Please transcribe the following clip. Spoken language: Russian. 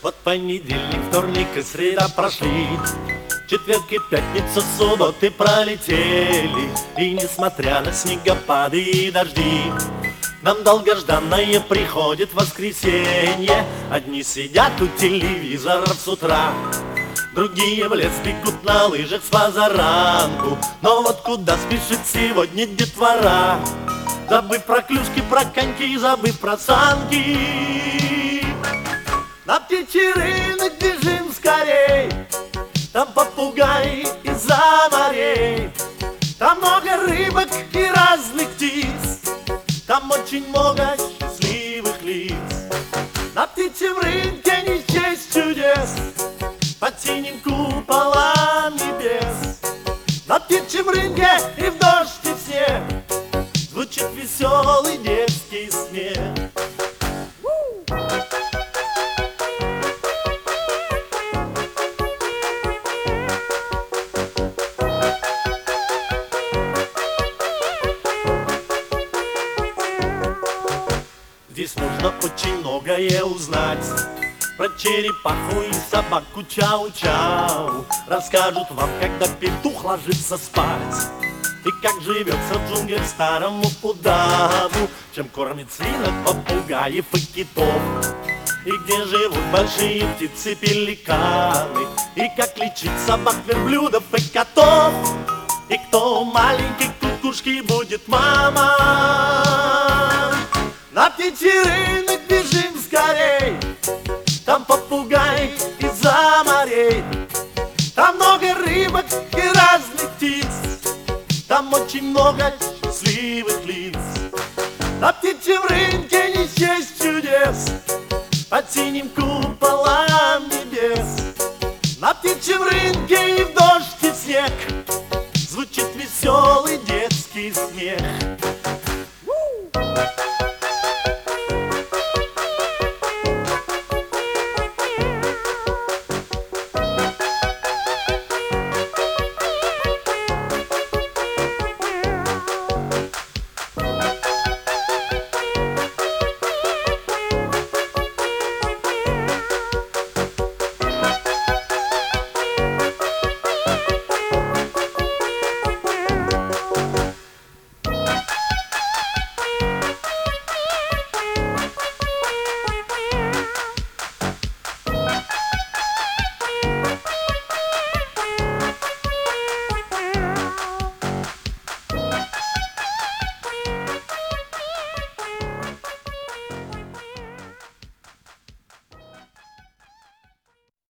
Вот понедельник, вторник и среда прошли, четверг и пятница, субботы пролетели. И несмотря на снегопады и дожди, нам долгожданное приходит воскресенье. Одни сидят у телевизора с утра, другие в лес бегут на лыжах с позаранку. Но вот куда спешит сегодня детвора, забыв про клюшки, про коньки, забыв про санки. На птичий рынок бежим скорей, там попугаи из-за морей. Там много рыбок и разных птиц, там очень много счастливых лиц. На птичьем рынке не счесть чудес, под синим куполом небес. На птичьем рынке и в дождь, и в снег звучит веселый детский смех. Здесь нужно очень многое узнать про черепаху и собаку Чау-Чау. Расскажут вам, когда петух ложится спать, и как живется в джунглях старому удаву, чем кормит свинок, попугаев и китов, и где живут большие птицы-пеликаны, и как лечить собак, верблюдов и котов, и кто у маленькой кукушки будет мама. На птичий рынок бежим скорей, там попугай из-за морей. Там много рыбок и разных птиц, там очень много счастливых лиц. На птичьем рынке не счесть чудес, под синим куполом небес. На птичьем рынке и в дождь, и в снег